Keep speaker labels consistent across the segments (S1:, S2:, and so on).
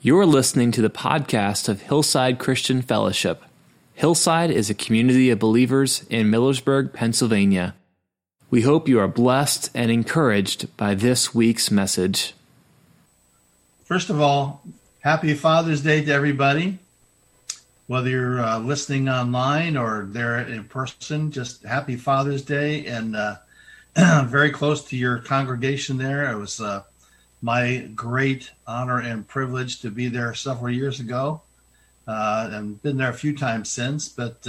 S1: You're listening to the podcast of Hillside Christian Fellowship. Hillside is a community of believers in Millersburg, Pennsylvania. We hope you are blessed and encouraged by this week's message.
S2: First of all, happy Father's Day to everybody. Whether you're listening online or there in person, just happy Father's Day, and very close to your congregation there. It was my great honor and privilege to be there several years ago, and been there a few times since, but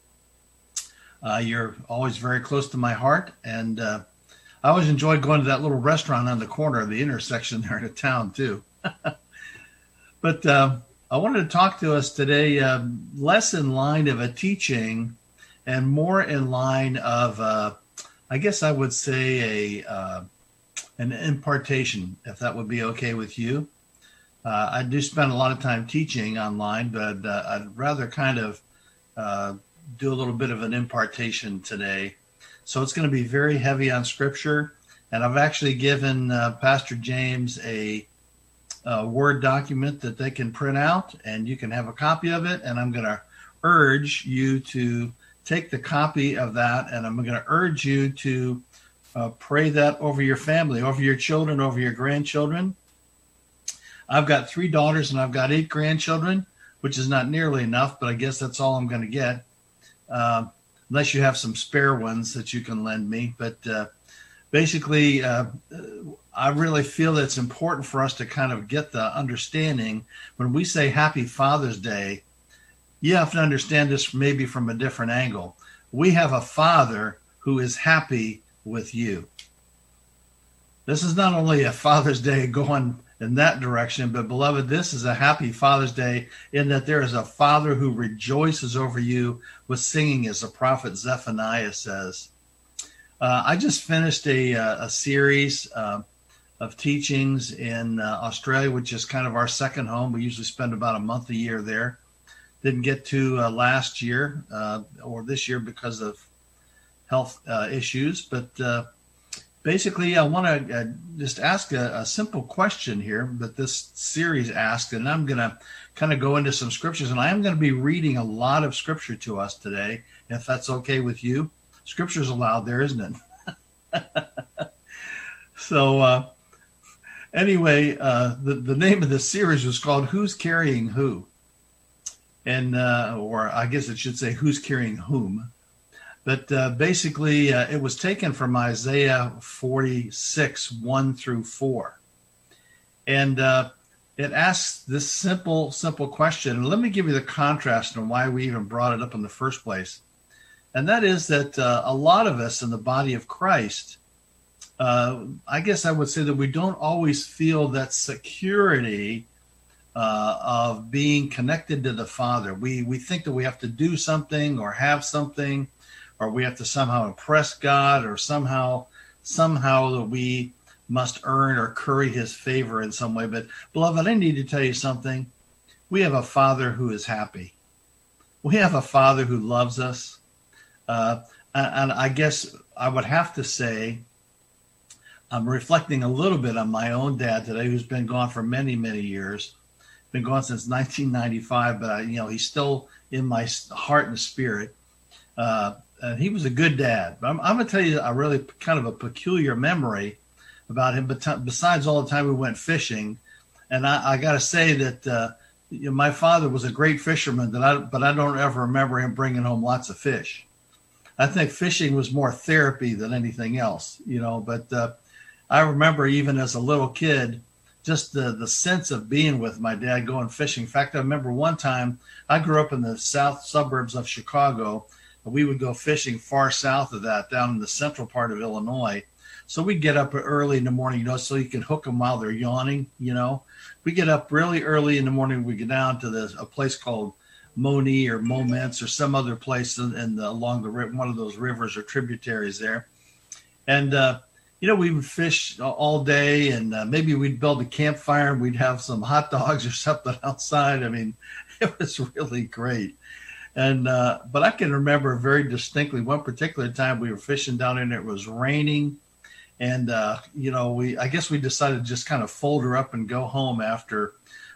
S2: you're always very close to my heart, and I always enjoyed going to that little restaurant on the corner of the intersection there in the town too. But I wanted to talk to us today less in line of a teaching and more in line of, I guess I would say an impartation, if that would be okay with you. I do spend a lot of time teaching online, but I'd rather kind of do a little bit of an impartation today. So it's going to be very heavy on scripture, and I've actually given Pastor James a Word document that they can print out, and you can have a copy of it, and I'm going to urge you to take the copy of that, and I'm going to urge you to pray that over your family, over your children, over your grandchildren. I've got 3 daughters and I've got 8 grandchildren, which is not nearly enough, but I guess that's all I'm going to get, unless you have some spare ones that you can lend me. But basically, I really feel that it's important for us to kind of get the understanding. When we say Happy Father's Day, you have to understand this maybe from a different angle. We have a Father who is happy with you. This is not only a Father's Day going in that direction, but beloved, this is a happy Father's Day in that there is a Father who rejoices over you with singing, as the prophet Zephaniah says. I just finished a series of teachings in Australia, which is kind of our second home. We usually spend about a month a year there. Didn't get to last year or this year because of health issues, but basically I want to just ask a simple question here that this series asked, and I'm going to kind of go into some scriptures, and I am going to be reading a lot of scripture to us today, if that's okay with you. Scripture's allowed there, isn't it? So anyway, the name of the series was called Who's Carrying Who? And or I guess it should say Who's Carrying Whom? But basically, it was taken from Isaiah 46, 1 through 4. And it asks this simple question. And let me give you the contrast on why we even brought it up in the first place. And that is that a lot of us in the body of Christ, I guess I would say that we don't always feel that security of being connected to the Father. We think that we have to do something or have something, or we have to somehow impress God, or somehow that we must earn or curry his favor in some way. But beloved, I need to tell you something. We have a Father who is happy. We have a Father who loves us. And I guess I would have to say, I'm reflecting a little bit on my own dad today, who's been gone for many, many years. Been gone since 1995, but he's still in my heart and spirit. And he was a good dad. But I'm going to tell you a really kind of a peculiar memory about him. But besides all the time we went fishing, and I got to say that my father was a great fisherman. But I don't ever remember him bringing home lots of fish. I think fishing was more therapy than anything else, But I remember even as a little kid, just the sense of being with my dad going fishing. In fact, I remember one time I grew up in the south suburbs of Chicago. We would go fishing far south of that, down in the central part of Illinois. So we'd get up early in the morning, so you can hook them while they're yawning, We get up really early in the morning. We go down to a place called Moni or Moments or some other place along one of those rivers or tributaries there. And, we would fish all day, and maybe we'd build a campfire and we'd have some hot dogs or something outside. I mean, it was really great. And but I can remember very distinctly one particular time we were fishing down there, and it was raining, and I guess we decided to just kind of fold her up and go home after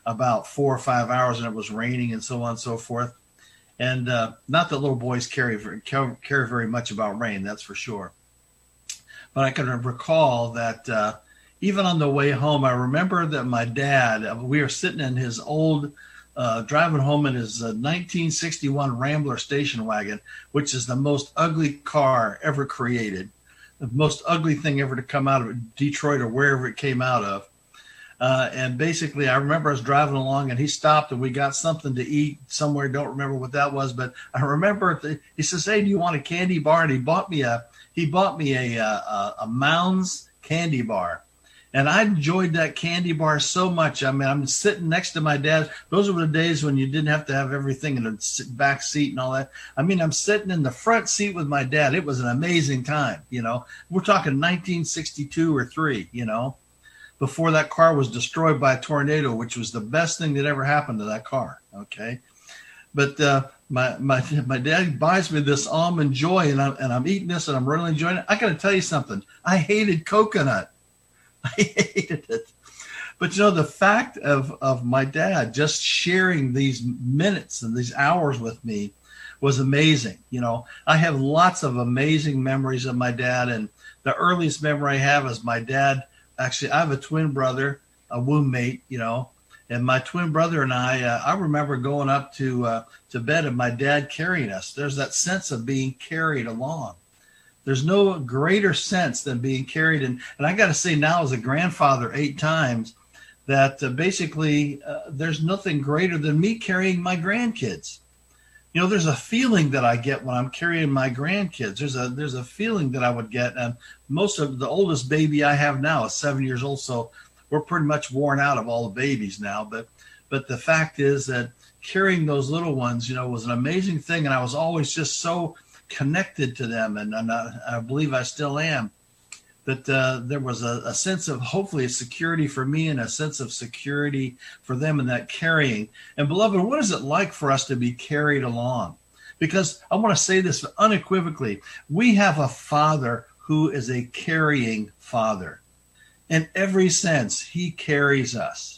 S2: about 4 or 5 hours, and it was raining and so on and so forth. And not that little boys care very much about rain, that's for sure. But I can recall that even on the way home, I remember that my dad, we were sitting in his old, driving home in his 1961 Rambler station wagon, which is the most ugly car ever created, the most ugly thing ever to come out of Detroit or wherever it came out of. And basically, I remember us driving along, and he stopped, and we got something to eat somewhere. Don't remember what that was, but I remember he says, "Hey, do you want a candy bar?" And he bought me a Mounds candy bar, and I enjoyed that candy bar so much. I mean, I'm sitting next to my dad. Those were the days when you didn't have to have everything in the back seat and all that. I mean, I'm sitting in the front seat with my dad. It was an amazing time. We're talking 1962 or 3. Before that car was destroyed by a tornado, which was the best thing that ever happened to that car. Okay. But my dad buys me this Almond Joy, and I'm eating this, and I'm really enjoying it. I got to tell you something. I hated coconut. I hated it. But, the fact of my dad just sharing these minutes and these hours with me was amazing. I have lots of amazing memories of my dad, and the earliest memory I have is my dad. Actually, I have a twin brother, a womb mate, and my twin brother and I remember going up to bed and my dad carrying us. There's that sense of being carried along. There's no greater sense than being carried. And I got to say now, as a grandfather 8 times, that basically there's nothing greater than me carrying my grandkids. There's a feeling that I get when I'm carrying my grandkids. There's a feeling that I would get. And most of the oldest baby I have now is 7 years old. So we're pretty much worn out of all the babies now. But the fact is that carrying those little ones, was an amazing thing. And I was always just so connected to them. And I believe I still am. That there was a sense of, hopefully, a security for me and a sense of security for them in that carrying. And beloved, what is it like for us to be carried along? Because I want to say this unequivocally. We have a Father who is a carrying Father. In every sense, he carries us.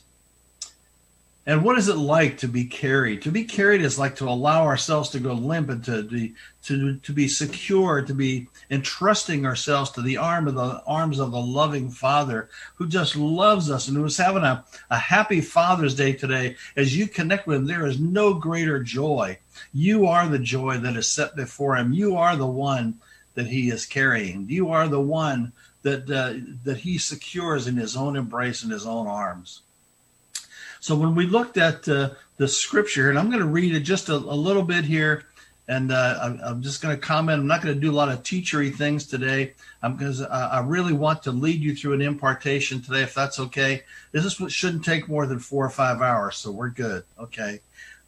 S2: And what is it like to be carried? To be carried is like to allow ourselves to go limp and to be secure, to be entrusting ourselves to the arms of the loving Father who just loves us and who is having a happy Father's Day today. As you connect with him, there is no greater joy. You are the joy that is set before him. You are the one that he is carrying. You are the one that he secures in his own embrace and his own arms. So when we looked at the scripture, and I'm going to read it just a little bit here, and I'm just going to comment. I'm not going to do a lot of teachery things today, because I really want to lead you through an impartation today, if that's okay. This shouldn't take more than 4 or 5 hours, so we're good. Okay.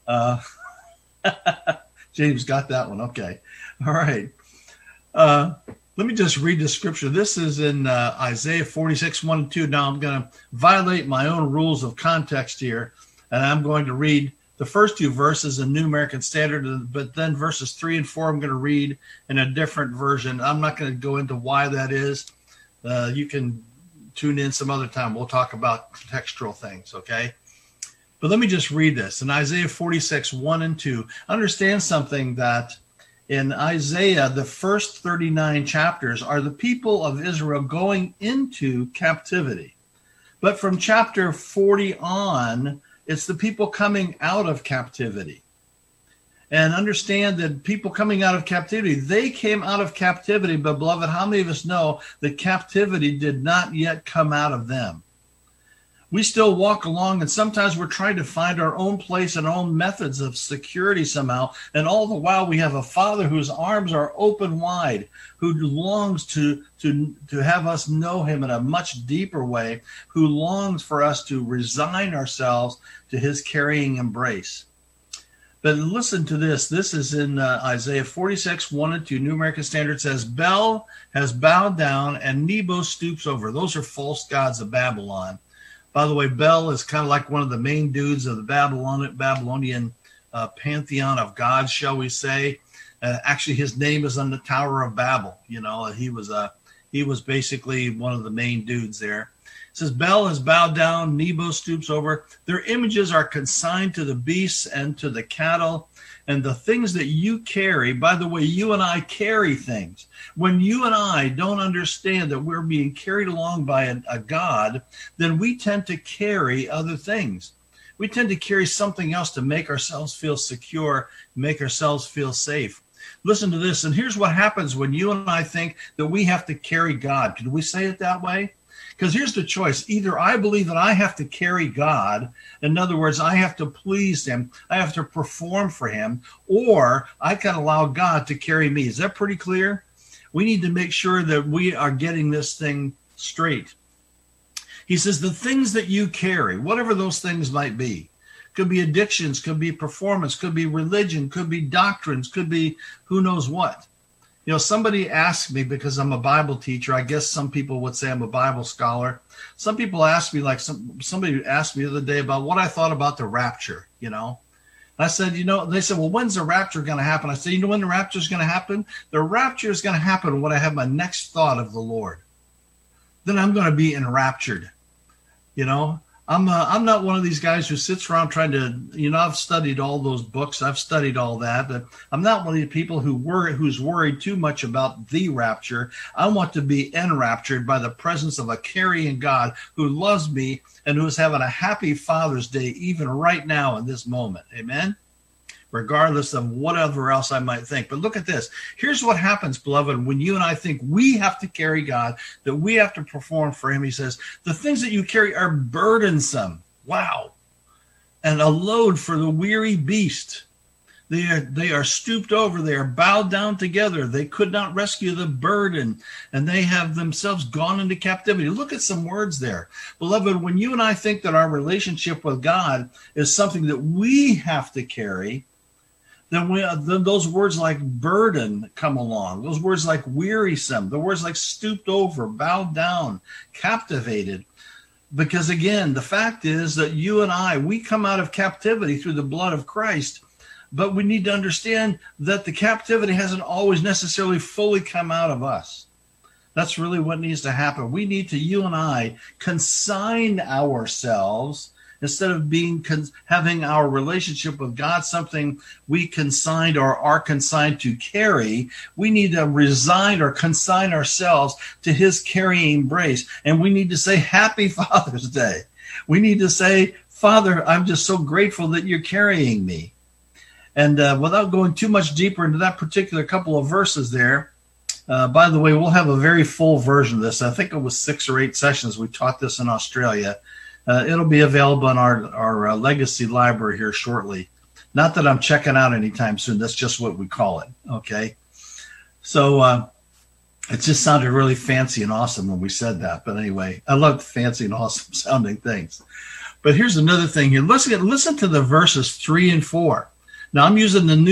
S2: James got that one. Okay. All right. Let me just read the scripture. This is in Isaiah 46, 1 and 2. Now I'm going to violate my own rules of context here, and I'm going to read the first 2 verses in New American Standard, but then verses 3 and 4 I'm going to read in a different version. I'm not going to go into why that is. You can tune in some other time. We'll talk about contextual things, okay? But let me just read this. In Isaiah 46, 1 and 2, understand something, that in Isaiah, the first 39 chapters are the people of Israel going into captivity. But from chapter 40 on, it's the people coming out of captivity. And understand that people coming out of captivity, they came out of captivity, but beloved, how many of us know that captivity did not yet come out of them? We still walk along, and sometimes we're trying to find our own place and our own methods of security somehow. And all the while, we have a Father whose arms are open wide, who longs to have us know him in a much deeper way, who longs for us to resign ourselves to his carrying embrace. But listen to this. This is in Isaiah 46, 1 and 2. New American Standard says, Bel has bowed down and Nebo stoops over. Those are false gods of Babylon. By the way, Bel is kind of like one of the main dudes of the Babylonian pantheon of gods, shall we say. Actually, his name is on the Tower of Babel. He was basically one of the main dudes there. It says, Bel has bowed down, Nebo stoops over. Their images are consigned to the beasts and to the cattle. And the things that you carry, by the way, you and I carry things. When you and I don't understand that we're being carried along by a God, then we tend to carry other things. We tend to carry something else to make ourselves feel secure, make ourselves feel safe. Listen to this, and here's what happens when you and I think that we have to carry God. Can we say it that way? Because here's the choice. Either I believe that I have to carry God, in other words, I have to please him, I have to perform for him, or I can allow God to carry me. Is that pretty clear? We need to make sure that we are getting this thing straight. He says the things that you carry, whatever those things might be, could be addictions, could be performance, could be religion, could be doctrines, could be who knows what. You know, somebody asked me, because I'm a Bible teacher, I guess some people would say I'm a Bible scholar. Some people asked me, like somebody asked me the other day about what I thought about the rapture, you know. I said, you know, they said, well, when's the rapture going to happen? I said, you know when the rapture is going to happen? The rapture is going to happen when I have my next thought of the Lord. Then I'm going to be enraptured. You know, I'm not one of these guys who sits around trying to, you know, I've studied all those books. I've studied all that. But I'm not one of the people who's worried too much about the rapture. I want to be enraptured by the presence of a carrying God who loves me and who is having a happy Father's Day even right now in this moment. Amen? Regardless of whatever else I might think. But look at this. Here's what happens, beloved, when you and I think we have to carry God, that we have to perform for him. He says, the things that you carry are burdensome. Wow. And a load for the weary beast. They are stooped over. They are bowed down together. They could not rescue the burden, and they have themselves gone into captivity. Look at some words there. Beloved, when you and I think that our relationship with God is something that we have to carry, then those words like burden come along. Those words like wearisome. The words like stooped over, bowed down, captivated. Because again, the fact is that you and I, we come out of captivity through the blood of Christ. But we need to understand that the captivity hasn't always necessarily fully come out of us. That's really what needs to happen. We need to, you and I, consign ourselves. Instead of having our relationship with God something we consigned or are consigned to carry, we need to resign or consign ourselves to his carrying embrace. And we need to say, Happy Father's Day. We need to say, Father, I'm just so grateful that you're carrying me. And without going too much deeper into that particular couple of verses there, by the way, we'll have a very full version of this. I think it was 6 or 8 sessions. We taught this in Australia. It'll be available in our legacy library here shortly. Not that I'm checking out anytime soon. That's just what we call it. Okay. So it just sounded really fancy and awesome when we said that. But anyway, I love fancy and awesome sounding things. But here's another thing here. Listen to the verses 3 and 4. Now I'm using the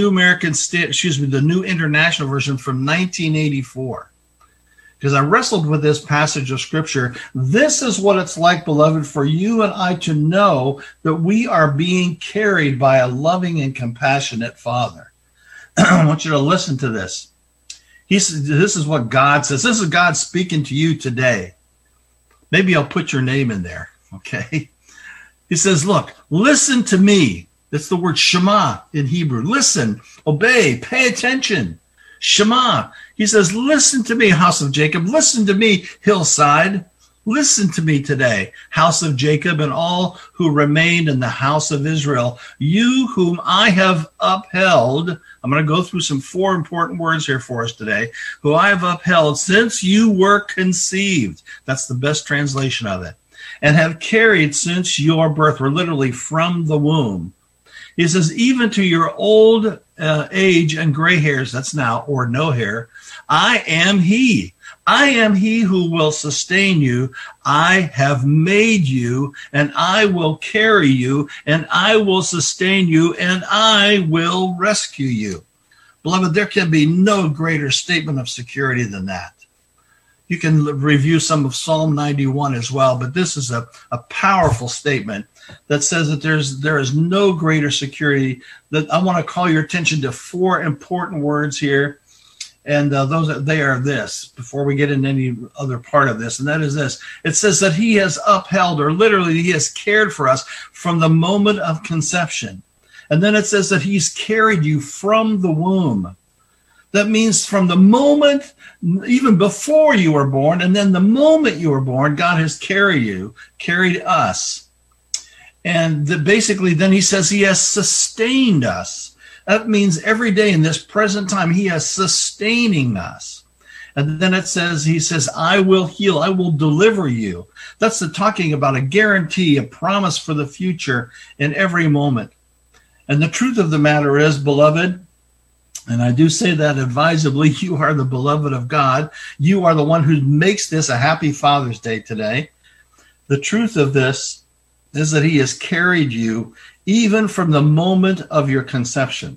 S2: the New International Version from 1984. Because I wrestled with this passage of Scripture. This is what it's like, beloved, for you and I to know that we are being carried by a loving and compassionate Father. I want you to listen to this. This is what God says. This is God speaking to you today. Maybe I'll put your name in there, okay? He says, look, listen to me. That's the word Shema in Hebrew. Listen, obey, pay attention. Shema. He says, listen to me, house of Jacob. Listen to me, hillside. Listen to me today, house of Jacob, and all who remain in the house of Israel. You whom I have upheld. I'm going to go through some 4 important words here for us today. Who I have upheld since you were conceived. That's the best translation of it. And have carried since your birth, or literally from the womb. He says, even to your old age and gray hairs, that's now, or no hair, I am he. I am he who will sustain you. I have made you, and I will carry you, and I will sustain you, and I will rescue you. Beloved, there can be no greater statement of security than that. You can review some of Psalm 91 as well, but this is a powerful statement that says that there is no greater security. That I want to call your attention to 4 important words here. And they are this, before we get into any other part of this, and that is this. It says that he has upheld, or literally he has cared for us from the moment of conception. And then it says that he's carried you from the womb. That means from the moment, even before you were born, and then the moment you were born, God has carried us. And basically then he says he has sustained us. That means every day in this present time, he is sustaining us. And then he says, I will heal, I will deliver you. That's talking about a guarantee, a promise for the future in every moment. And the truth of the matter is, beloved, and I do say that advisably, you are the beloved of God. You are the one who makes this a happy Father's Day today. The truth of this is that he has carried you even from the moment of your conception.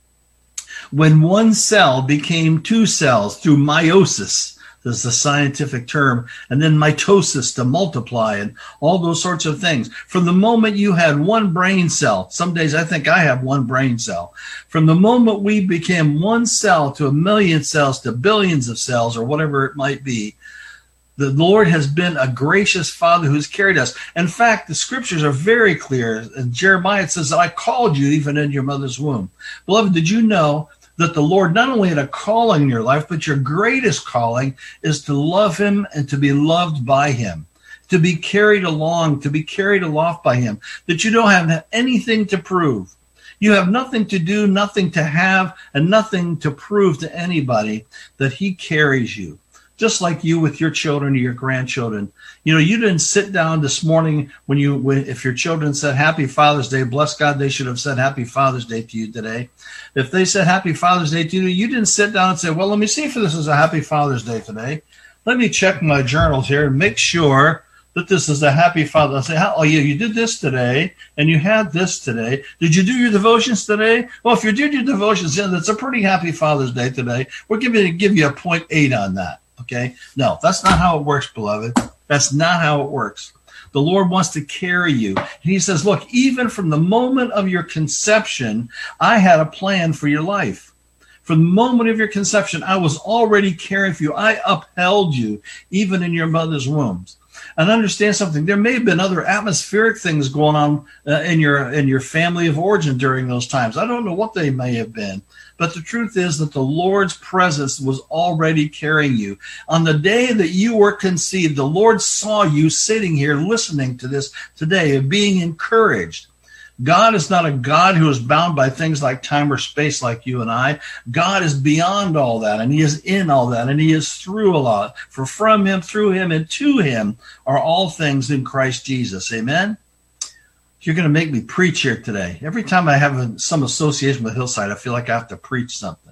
S2: When one cell became two cells through meiosis, this is the scientific term, and then mitosis to multiply and all those sorts of things. From the moment you had one brain cell, some days I think I have one brain cell. From the moment we became one cell to a million cells to billions of cells or whatever it might be, the Lord has been a gracious Father who's carried us. In fact, the scriptures are very clear. In Jeremiah, it says, I called you even in your mother's womb. Beloved, did you know that the Lord not only had a calling in your life, but your greatest calling is to love him and to be loved by him, to be carried along, to be carried aloft by him, that you don't have anything to prove. You have nothing to do, nothing to have, and nothing to prove to anybody, that he carries you. Just like you with your children or your grandchildren. You know, you didn't sit down this morning if your children said Happy Father's Day, bless God, they should have said Happy Father's Day to you today. If they said Happy Father's Day to you, you didn't sit down and say, well, let me see if this is a Happy Father's Day today. Let me check my journals here and make sure that this is a Happy Father's Day. Oh, yeah, you did this today, and you had this today. Did you do your devotions today? Well, if you did your devotions, yeah, that's a pretty Happy Father's Day today. We're going to give you a 0.8 on that. Okay? No, that's not how it works, beloved. That's not how it works. The Lord wants to carry you. And he says, look, even from the moment of your conception, I had a plan for your life. From the moment of your conception, I was already caring for you. I upheld you, even in your mother's wombs. And understand something. There may have been other atmospheric things going on in your family of origin during those times. I don't know what they may have been. But the truth is that the Lord's presence was already carrying you. On the day that you were conceived, the Lord saw you sitting here listening to this today and being encouraged. God is not a God who is bound by things like time or space like you and I. God is beyond all that, and he is in all that, and he is through a lot. For from him, through him, and to him are all things in Christ Jesus. Amen? You're going to make me preach here today. Every time I have some association with Hillside, I feel like I have to preach something.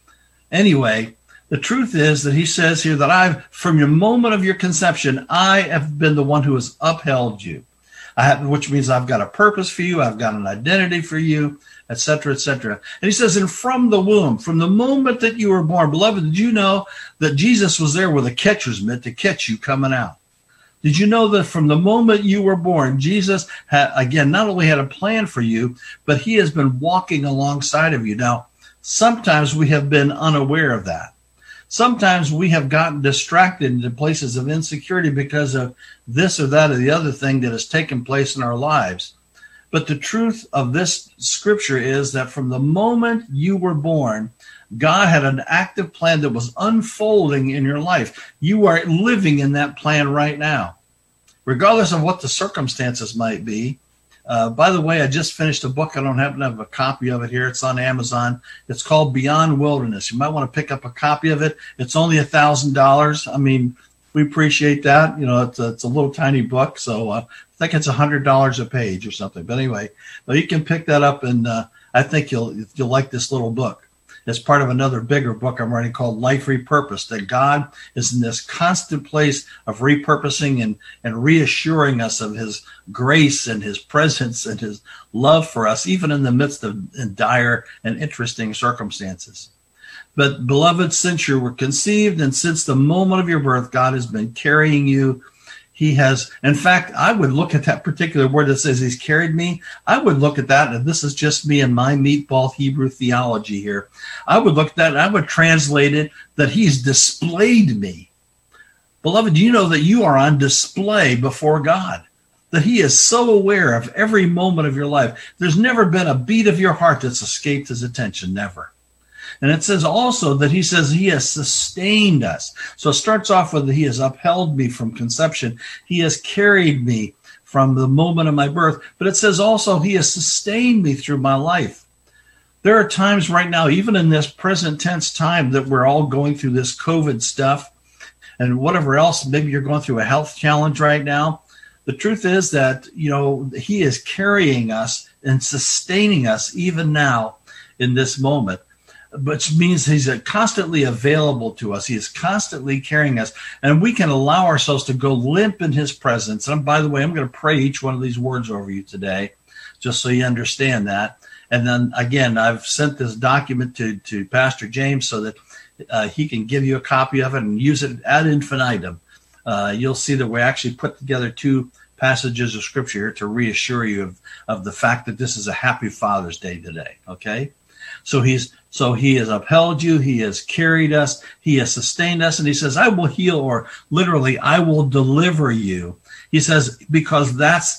S2: Anyway, the truth is that he says here that from your moment of your conception, I have been the one who has upheld you. Which means I've got a purpose for you. I've got an identity for you, etc., etc. And he says, and from the womb, from the moment that you were born, beloved, did you know that Jesus was there with a catcher's mitt to catch you coming out? Did you know that from the moment you were born, Jesus not only had a plan for you, but he has been walking alongside of you. Now, sometimes we have been unaware of that. Sometimes we have gotten distracted into places of insecurity because of this or that or the other thing that has taken place in our lives. But the truth of this scripture is that from the moment you were born, God had an active plan that was unfolding in your life. You are living in that plan right now, regardless of what the circumstances might be. By the way, I just finished a book. I don't happen to have a copy of it here. It's on Amazon. It's called Beyond Wilderness. You might want to pick up a copy of it. It's only $1,000. I mean, we appreciate that. You know, it's a little tiny book, so I think it's $100 a page or something. But anyway, you can pick that up, and I think you'll like this little book. It's part of another bigger book I'm writing called Life Repurposed, that God is in this constant place of repurposing and reassuring us of his grace and his presence and his love for us, even in the midst of dire and interesting circumstances. But beloved, since you were conceived and since the moment of your birth, God has been carrying you. He has, in fact, I would look at that particular word that says he's carried me. I would look at that, and this is just me and my meatball Hebrew theology here. I would look at that and I would translate it that he's displayed me. Beloved, you know that you are on display before God, that he is so aware of every moment of your life. There's never been a beat of your heart that's escaped his attention, never. And it says also that he says he has sustained us. So it starts off with he has upheld me from conception. He has carried me from the moment of my birth. But it says also he has sustained me through my life. There are times right now, even in this present tense time, that we're all going through this COVID stuff and whatever else. Maybe you're going through a health challenge right now. The truth is that, he is carrying us and sustaining us even now in this moment, which means he's constantly available to us. He is constantly carrying us, and we can allow ourselves to go limp in his presence. And by the way, I'm going to pray each one of these words over you today, just so you understand that. And then again, I've sent this document to Pastor James so that he can give you a copy of it and use it ad infinitum. You'll see that we actually put together 2 passages of scripture here to reassure you of the fact that this is a happy Father's Day today. Okay. So he has upheld you. He has carried us. He has sustained us. And he says, I will heal, or literally, I will deliver you. He says, because that's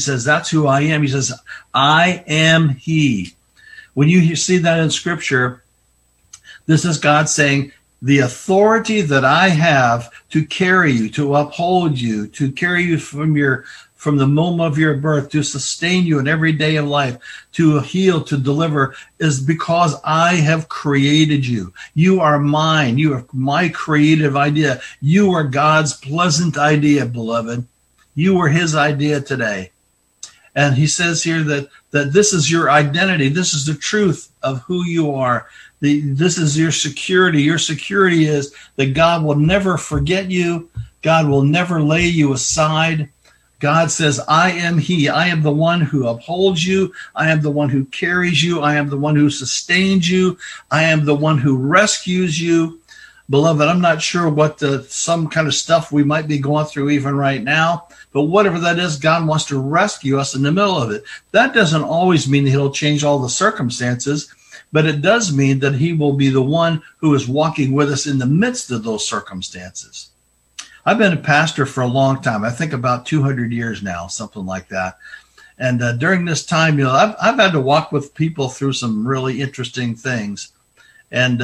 S2: who I am. He says, I am he. When you see that in scripture, this is God saying, the authority that I have to carry you, to uphold you, to carry you from the moment of your birth, to sustain you in every day of life, to heal, to deliver, is because I have created you. You are mine. You are my creative idea. You are God's pleasant idea, beloved. You were his idea today. And he says here that this is your identity. This is the truth of who you are. This is your security. Your security is that God will never forget you. God will never lay you aside. God says, I am he. I am the one who upholds you. I am the one who carries you. I am the one who sustains you. I am the one who rescues you. Beloved, I'm not sure what some kind of stuff we might be going through even right now, but whatever that is, God wants to rescue us in the middle of it. That doesn't always mean that he'll change all the circumstances, but it does mean that he will be the one who is walking with us in the midst of those circumstances. I've been a pastor for a long time. I think about 200 years now, something like that. And during this time, I've had to walk with people through some really interesting things. And,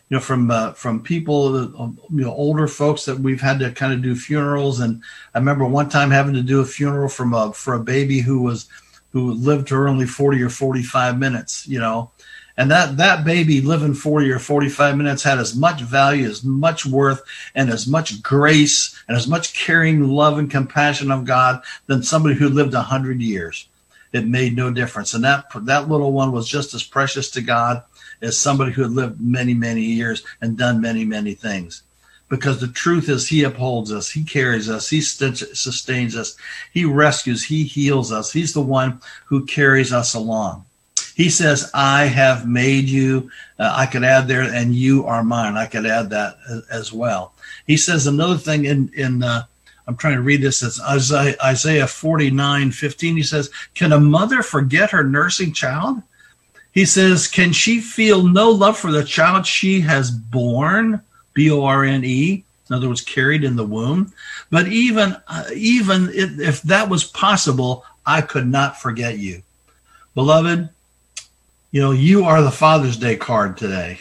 S2: from people, older folks that we've had to kind of do funerals. And I remember one time having to do a funeral for a baby who lived to only 40 or 45 minutes, And that baby living 40 or 45 minutes had as much value, as much worth, and as much grace, and as much caring love and compassion of God than somebody who lived 100 years. It made no difference. And that little one was just as precious to God as somebody who had lived many, many years and done many, many things. Because the truth is he upholds us, he carries us, he sustains us, he rescues, he heals us. He's the one who carries us along. He says, I have made you. I could add there, and you are mine. I could add that as well. He says another thing in I'm trying to read this. It's Isaiah 49:15. He says, can a mother forget her nursing child? He says, can she feel no love for the child she has borne? B-O-R-N-E. In other words, carried in the womb. But even if that was possible, I could not forget you. Beloved, you are the Father's Day card today.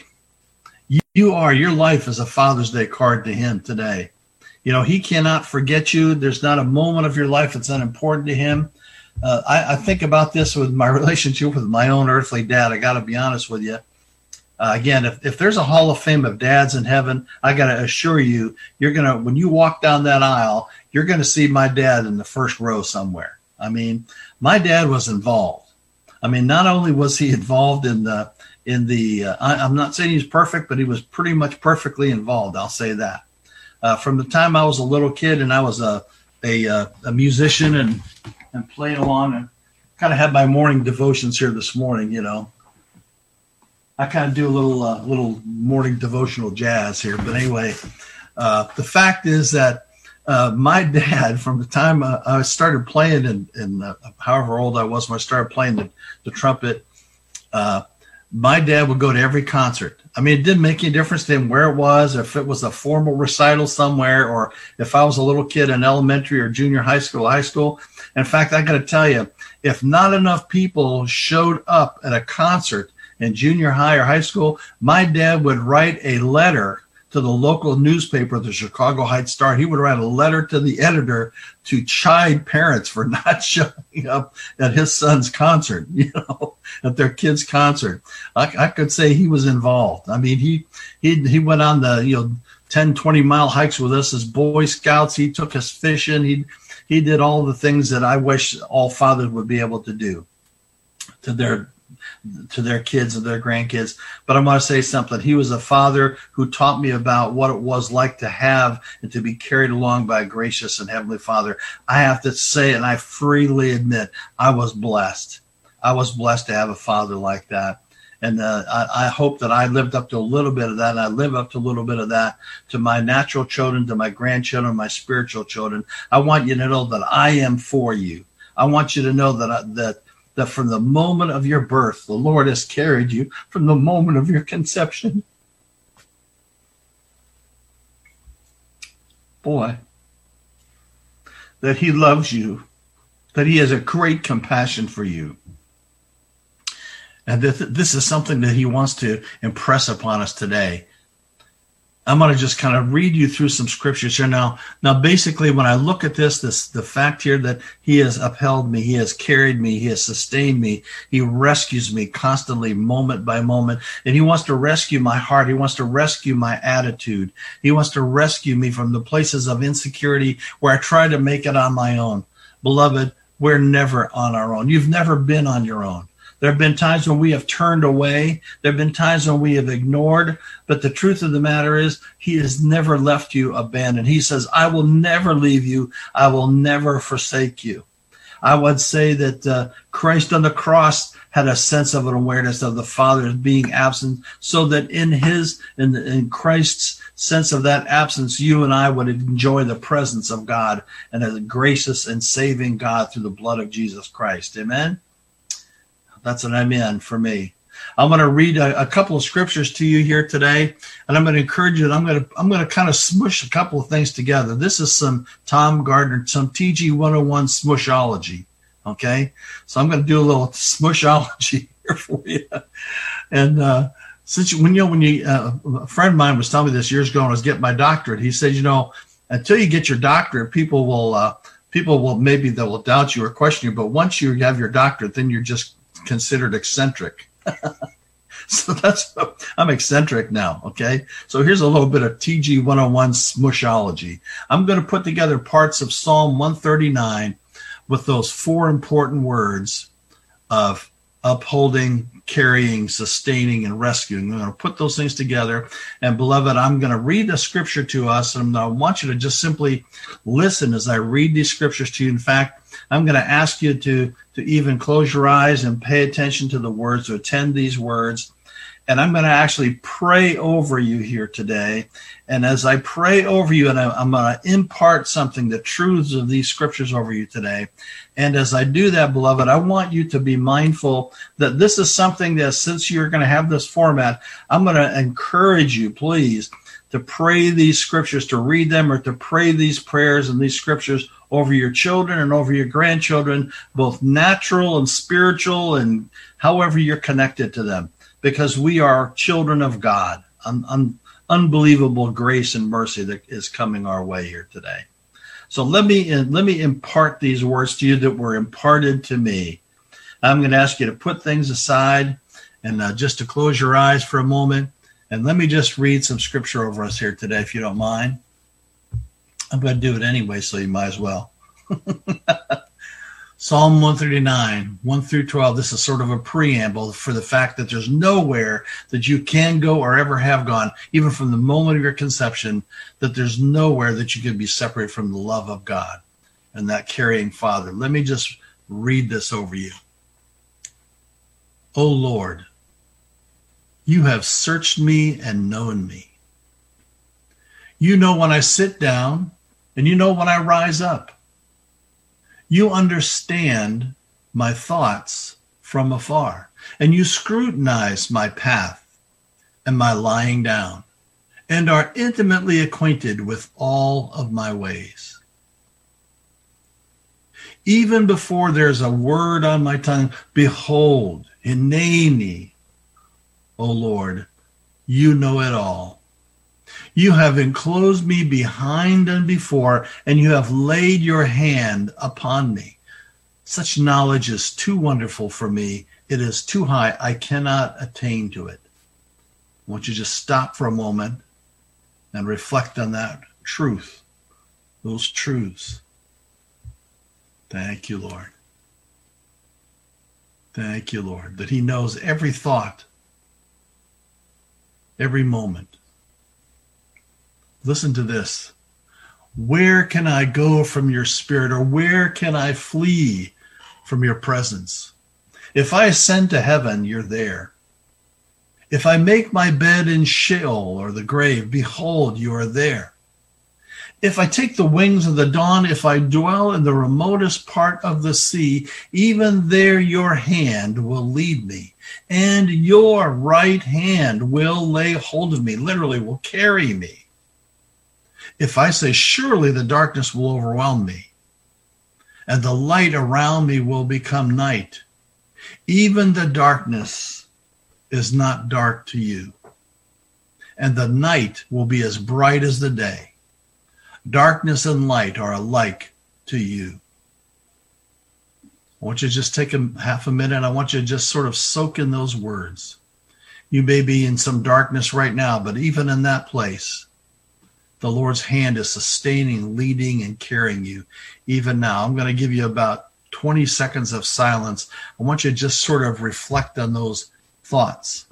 S2: Your life is a Father's Day card to him today. He cannot forget you. There's not a moment of your life that's unimportant to him. I think about this with my relationship with my own earthly dad. I got to be honest with you. Again, if there's a hall of fame of dads in heaven, I got to assure you, when you walk down that aisle, you're going to see my dad in the first row somewhere. I mean, my dad was involved. I mean, not only was he involved in I'm not saying he's perfect, but he was pretty much perfectly involved. I'll say that. From the time I was a little kid and I was a musician and playing along, and kind of had my morning devotions here this morning, I kind of do a little morning devotional jazz here. But anyway, the fact is that My dad, from the time I started playing, and however old I was when I started playing the trumpet, my dad would go to every concert. I mean, it didn't make any difference to him where it was, if it was a formal recital somewhere, or if I was a little kid in elementary or junior high school. In fact, I got to tell you, if not enough people showed up at a concert in junior high or high school, my dad would write a letter to the local newspaper, the Chicago Heights Star. He would write a letter to the editor to chide parents for not showing up at his son's concert, at their kid's concert. I could say he was involved. I mean, he went on the 10, 20-mile hikes with us as Boy Scouts. He took us fishing. He did all the things that I wish all fathers would be able to do to their kids and their grandkids. But I want to say something. He was a father who taught me about what it was like to have and to be carried along by a gracious and heavenly Father. I have to say, and I freely admit, I was blessed. I was blessed to have a father like that. And I hope that I lived up to a little bit of that, and I live up to a little bit of that to my natural children, to my grandchildren, my spiritual children. I want you to know that I am for you. I want you to know that from the moment of your birth, the Lord has carried you from the moment of your conception. Boy, that he loves you, that he has a great compassion for you. And this is something that he wants to impress upon us today. I'm going to just kind of read you through some scriptures here now. Now, basically, when I look at the fact here that he has upheld me, he has carried me, he has sustained me, he rescues me constantly, moment by moment, and he wants to rescue my heart. He wants to rescue my attitude. He wants to rescue me from the places of insecurity where I try to make it on my own. Beloved, we're never on our own. You've never been on your own. There have been times when we have turned away. There have been times when we have ignored. But the truth of the matter is, he has never left you abandoned. He says, I will never leave you. I will never forsake you. I would say that Christ on the cross had a sense of an awareness of the Father being absent, so that in Christ's sense of that absence, you and I would enjoy the presence of God and a gracious and saving God through the blood of Jesus Christ. Amen? That's an amen for me. I'm going to read a couple of scriptures to you here today, and I'm going to encourage you. I'm going to kind of smush a couple of things together. This is some Tom Gardner, some TG 101 smushology. Okay, so I'm going to do a little smushology here for you. And a friend of mine was telling me this years ago when I was getting my doctorate. He said, until you get your doctorate, people will maybe they will doubt you or question you, but once you have your doctorate, then you're just considered eccentric. So I'm eccentric now. Okay. So here's a little bit of TG 101 smushology. I'm going to put together parts of Psalm 139 with those four important words of upholding, carrying, sustaining, and rescuing. I'm going to put those things together. And beloved, I'm going to read the scripture to us. And I want you to just simply listen as I read these scriptures to you. In fact, I'm going to ask you to even close your eyes and pay attention to the words, to attend these words. And I'm going to actually pray over you here today. And as I pray over you, and I'm going to impart something, the truths of these scriptures over you today. And as I do that, beloved, I want you to be mindful that this is something that, since you're going to have this format, I'm going to encourage you, please, to pray these scriptures, to read them, or to pray these prayers and these scriptures over your children and over your grandchildren, both natural and spiritual, and however you're connected to them, because we are children of God. Unbelievable grace and mercy that is coming our way here today. So let me impart these words to you that were imparted to me. I'm going to ask you to put things aside and just to close your eyes for a moment. And let me just read some scripture over us here today, if you don't mind. I'm going to do it anyway, so you might as well. Psalm 139, 1 through 12. This is sort of a preamble for the fact that there's nowhere that you can go or ever have gone, even from the moment of your conception, that there's nowhere that you can be separated from the love of God and that carrying Father. Let me just read this over you. O Lord, you have searched me and known me. You know when I sit down And you know when I rise up. You understand my thoughts from afar. And you scrutinize my path and my lying down, and are intimately acquainted with all of my ways. Even before there's a word on my tongue, behold, hineni, O Lord, you know it all. You have enclosed me behind and before, and you have laid your hand upon me. Such knowledge is too wonderful for me. It is too high. I cannot attain to it. I want you to just stop for a moment and reflect on that truth, those truths. Thank you, Lord. Thank you, Lord, that he knows every thought, every moment. Listen to this. Where can I go from your spirit, or where can I flee from your presence? If I ascend to heaven, you're there. If I make my bed in Sheol, or the grave, behold, you are there. If I take the wings of the dawn, if I dwell in the remotest part of the sea, even there your hand will lead me, and your right hand will lay hold of me, literally will carry me. If I say, surely the darkness will overwhelm me, and the light around me will become night, even the darkness is not dark to you, and the night will be as bright as the day. Darkness and light are alike to you. I want you to just take half a minute. I want you to just sort of soak in those words. You may be in some darkness right now, but even in that place, the Lord's hand is sustaining, leading, and carrying you. Even now, I'm going to give you about 20 seconds of silence. I want you to just sort of reflect on those thoughts.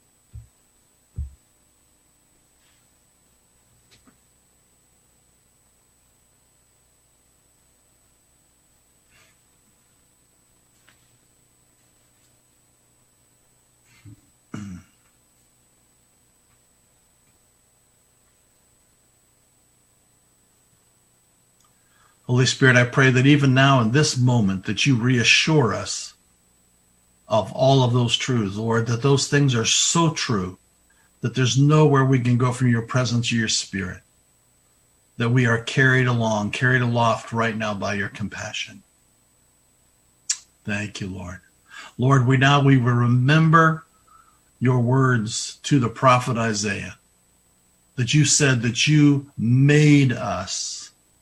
S2: Holy Spirit, I pray that even now in this moment that you reassure us of all of those truths, Lord, that those things are so true that there's nowhere we can go from your presence or your spirit, that we are carried along, carried aloft right now by your compassion. Thank you, Lord. Lord, we will remember your words to the prophet Isaiah, that you said that you made us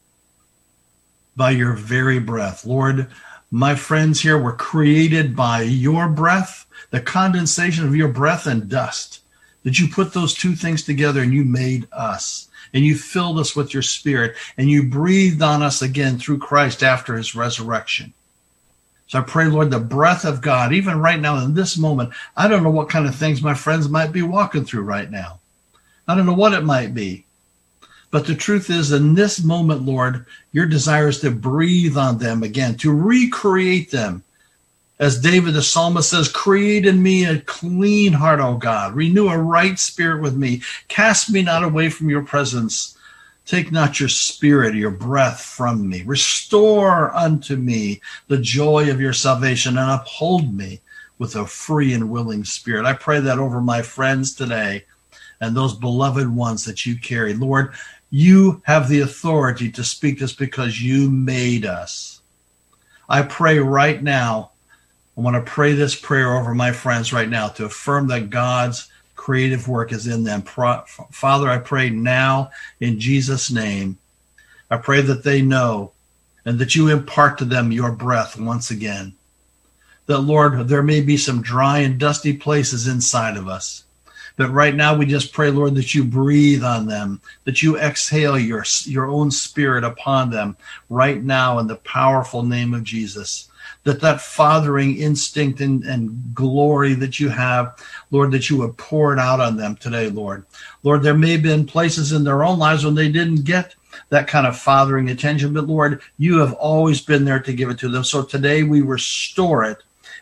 S2: by your very breath. Lord, my friends here were created by your breath, the condensation of your breath and dust, that you put those two things together and you made us, and you filled us with your spirit, and you breathed on us again through Christ after his resurrection. So I pray, Lord, the breath of God, even right now in this moment, I don't know what kind of things my friends might be walking through right now. I don't know what it might be. But the truth is, in this moment, Lord, your desire is to breathe on them again, to recreate them. As David the psalmist says, create in me a clean heart, O God. Renew a right spirit with me. Cast me not away from your presence. Take not your spirit, your breath from me. Restore unto me the joy of your salvation, and uphold me with a free and willing spirit. I pray that over my friends today and those beloved ones that you carry. Lord, you have the authority to speak this because you made us. I pray right now, I want to pray this prayer over my friends right now to affirm that God's creative work is in them. Father, I pray now in Jesus' name, I pray that they know and that you impart to them your breath once again. That, Lord, there may be some dry and dusty places inside of us. But right now we just pray, Lord, that you breathe on them, that you exhale your own spirit upon them right now in the powerful name of Jesus. That fathering instinct and glory that you have, Lord, that you would pour it out on them today, Lord. Lord, there may have been places in their own lives when they didn't get that kind of fathering attention, but Lord, you have always been there to give it to them. So today we restore it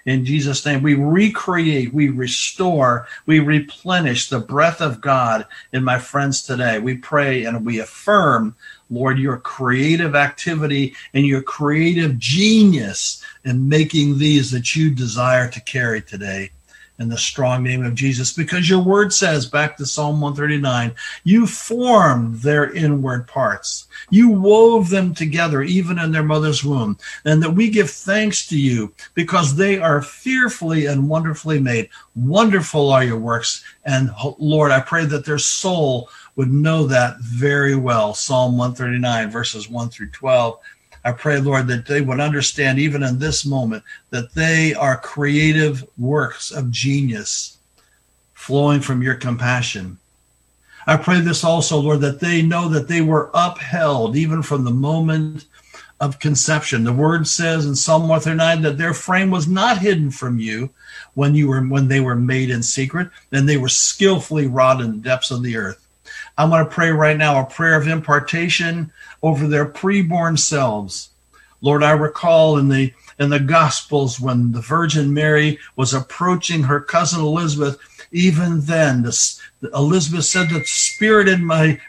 S2: in Jesus' name. We recreate, we restore, we replenish the breath of God in my friends today. We pray and we affirm, Lord, your creative activity and your creative genius in making these that you desire to carry today. In the strong name of Jesus, because your word says, back to Psalm 139, you formed their inward parts. You wove them together even in their mother's womb. And that we give thanks to you because they are fearfully and wonderfully made. Wonderful are your works. And Lord, I pray that their soul would know that very well. Psalm 139, verses 1 through 12. I pray, Lord, that they would understand even in this moment that they are creative works of genius flowing from your compassion. I pray this also, Lord, that they know that they were upheld even from the moment of conception. The word says in Psalm 139 that their frame was not hidden from you when they were made in secret, and they were skillfully wrought in the depths of the earth. I'm going to pray right now a prayer of impartation over their preborn selves. Lord, I recall in the Gospels when the Virgin Mary was approaching her cousin Elizabeth, even then Elizabeth said, the spirit in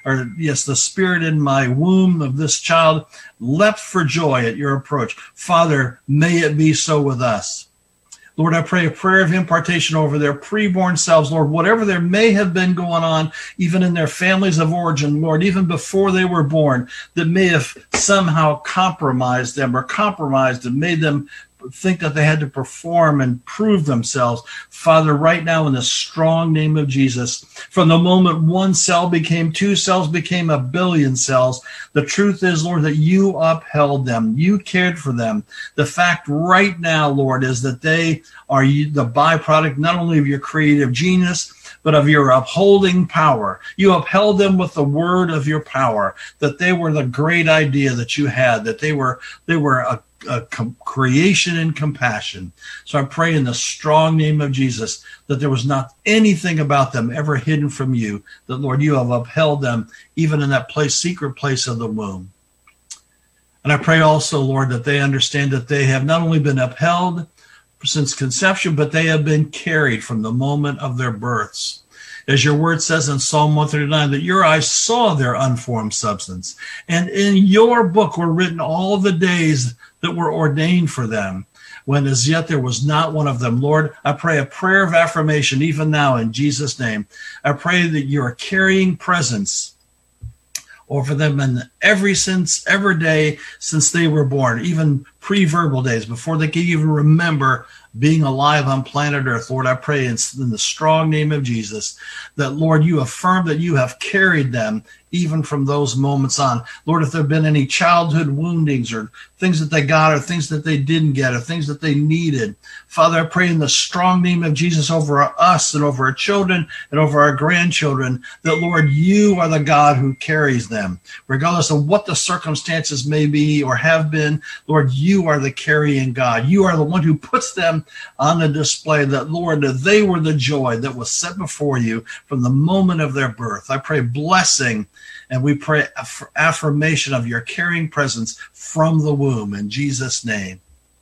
S2: my womb of this child leapt for joy at your approach. Father, may it be so with us. Lord, I pray a prayer of impartation over their preborn selves. Lord, whatever there may have been going on, even in their families of origin, Lord, even before they were born, that may have somehow compromised them or compromised and made them think that they had to perform and prove themselves. Father, right now in the strong name of Jesus, from the moment one cell became 2 cells, became 1 billion cells, the truth is, Lord, that you upheld them. You cared for them. The fact right now, Lord, is that they are the byproduct not only of your creative genius, but of your upholding power. You upheld them with the word of your power, that they were the great idea that you had, that they were a creation and compassion. So I pray in the strong name of Jesus that there was not anything about them ever hidden from you, that, Lord, you have upheld them even in that secret place of the womb. And I pray also, Lord, that they understand that they have not only been upheld since conception, but they have been carried from the moment of their births. As your word says in Psalm 139, that your eyes saw their unformed substance, and in your book were written all the days that were ordained for them, when as yet there was not one of them. Lord, I pray a prayer of affirmation even now in Jesus' name. I pray that your carrying presence over them in every day since they were born, even pre-verbal days, before they could even remember being alive on planet Earth. Lord, I pray in the strong name of Jesus that, Lord, you affirm that you have carried them even from those moments on. Lord, if there have been any childhood woundings or things that they got or things that they didn't get or things that they needed, Father, I pray in the strong name of Jesus over us and over our children and over our grandchildren that, Lord, you are the God who carries them. Regardless of what the circumstances may be or have been, Lord, you are the carrying God. You are the one who puts them on the display, that, Lord, that they were the joy that was set before you from the moment of their birth. I pray blessing, and we pray affirmation of your carrying presence from the womb in Jesus' name.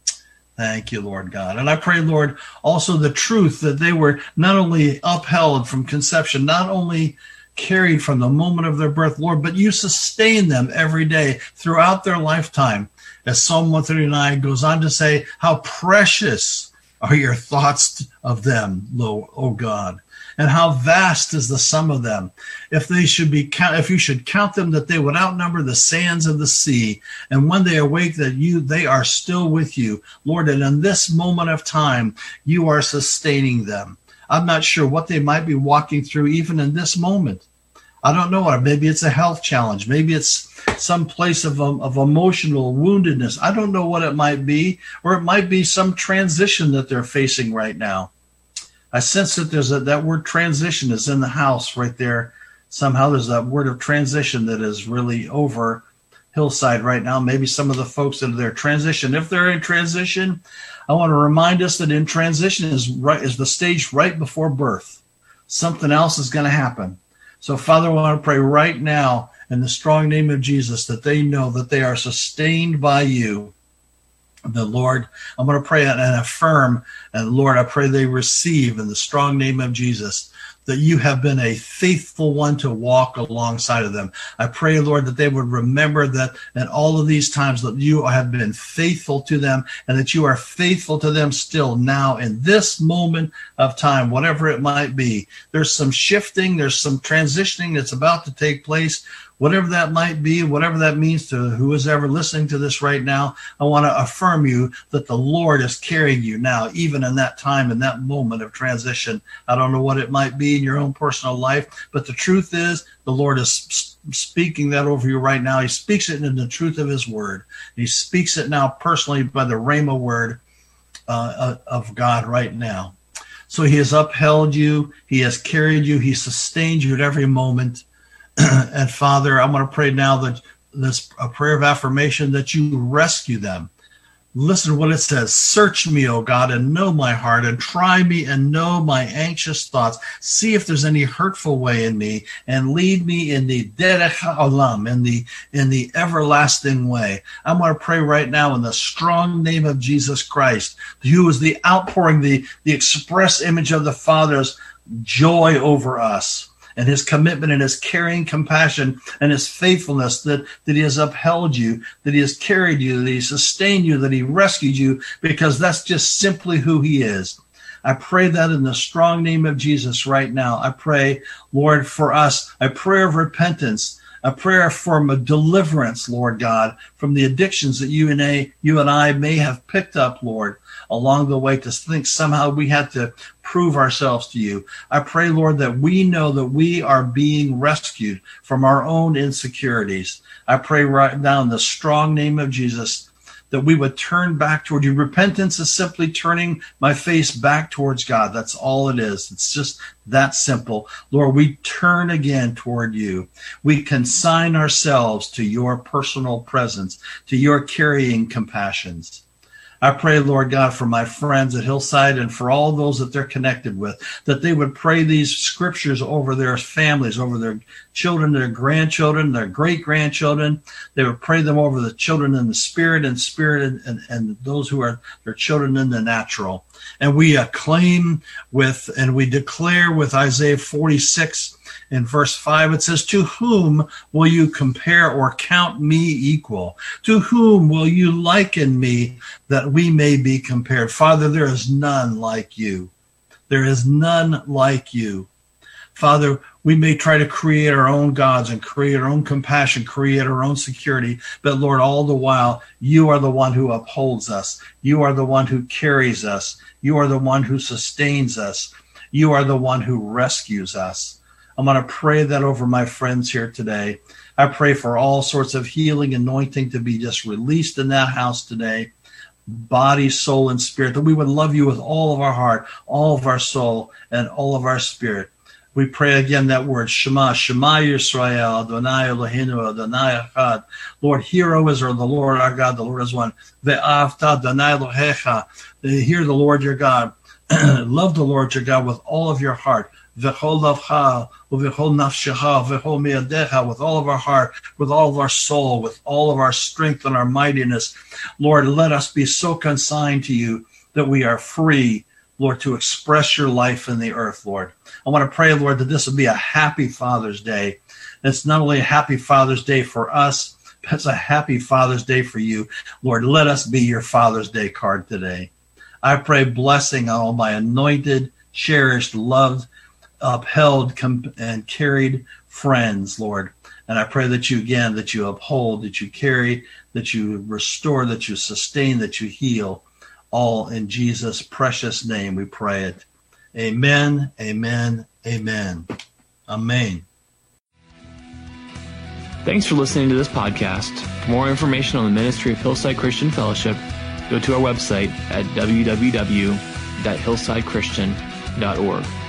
S2: Thank you, Lord God. And I pray, Lord, also the truth that they were not only upheld from conception, not only carried from the moment of their birth, Lord, but you sustain them every day throughout their lifetime. As Psalm 139 goes on to say, how precious are your thoughts of them, O God, and how vast is the sum of them. If you should count them, that they would outnumber the sands of the sea. And when they awake, that they are still with you, Lord. And in this moment of time, you are sustaining them. I'm not sure what they might be walking through even in this moment. I don't know. Maybe it's a health challenge. Maybe it's some place of emotional woundedness. I don't know what it might be, or it might be some transition that they're facing right now. I sense that that word transition is in the house right there. Somehow there's that word of transition that is really over Hillside right now. Maybe some of the folks that are there transition. If they're in transition, I want to remind us that in transition is the stage right before birth. Something else is going to happen. So, Father, I want to pray right now in the strong name of Jesus that they know that they are sustained by you. The Lord, I'm going to pray and affirm, and Lord, I pray they receive in the strong name of Jesus that you have been a faithful one to walk alongside of them. I pray, Lord, that they would remember that in all of these times that you have been faithful to them and that you are faithful to them still now in this moment of time, whatever it might be. There's some shifting, there's some transitioning that's about to take place. Whatever that might be, whatever that means to who is ever listening to this right now, I want to affirm you that the Lord is carrying you now, even in that time, in that moment of transition. I don't know what it might be in your own personal life, but the truth is the Lord is speaking that over you right now. He speaks it in the truth of his word. He speaks it now personally by the Rhema word of God right now. So he has upheld you. He has carried you. He sustained you at every moment. And Father, I'm going to pray now that this a prayer of affirmation that you rescue them. Listen to what it says. Search me, O God, and know my heart, and try me and know my anxious thoughts. See if there's any hurtful way in me, and lead me in the derech ha'olam, in the everlasting way. I'm going to pray right now in the strong name of Jesus Christ, who is the outpouring, the express image of the Father's joy over us, and his commitment and his caring compassion and his faithfulness that he has upheld you, that he has carried you, that he sustained you, that he rescued you, because that's just simply who he is. I pray that in the strong name of Jesus right now. I pray, Lord, for us, a prayer of repentance, a prayer for deliverance, Lord God, from the addictions that you and I may have picked up, Lord, along the way, to think somehow we had to prove ourselves to you. I pray, Lord, that we know that we are being rescued from our own insecurities. I pray right now in the strong name of Jesus that we would turn back toward you. Repentance is simply turning my face back towards God. That's all it is. It's just that simple. Lord, we turn again toward you. We consign ourselves to your personal presence, to your carrying compassions. I pray, Lord God, for my friends at Hillside and for all those that they're connected with, that they would pray these scriptures over their families, over their children, their grandchildren, their great-grandchildren. They would pray them over the children in the spirit and those who are their children in the natural. And we acclaim with and we declare with Isaiah 46 in verse 5, it says, to whom will you compare or count me equal? To whom will you liken me that we may be compared? Father, there is none like you. There is none like you. Father, we may try to create our own gods and create our own compassion, create our own security, but Lord, all the while, you are the one who upholds us. You are the one who carries us. You are the one who sustains us. You are the one who rescues us. I'm going to pray that over my friends here today. I pray for all sorts of healing, anointing to be just released in that house today, body, soul, and spirit, that we would love you with all of our heart, all of our soul, and all of our spirit. We pray again that word, Shema, Shema Yisrael, Adonai Eloheinu, Adonai Echad. Lord, hear, O Israel, the Lord our God, the Lord is one. Ve'avta Adonai Elohecha. Hear the Lord your God. Love the Lord your God with all of your heart. V'chol lavcha, v'chol nafshecha, v'chol miyadecha, with all of our heart, with all of our soul, with all of our strength and our mightiness. Lord, let us be so consigned to you that we are free, Lord, to express your life in the earth, Lord. I want to pray, Lord, that this will be a happy Father's Day. It's not only a happy Father's Day for us, but it's a happy Father's Day for you. Lord, let us be your Father's Day card today. I pray blessing on all my anointed, cherished, loved, upheld, and carried friends, Lord. And I pray that you, again, that you uphold, that you carry, that you restore, that you sustain, that you heal. All in Jesus' precious name we pray it. Amen, amen, amen. Amen.
S1: Thanks for listening to this podcast. For more information on the ministry of Hillside Christian Fellowship, go to our website at www.hillsidechristian.org.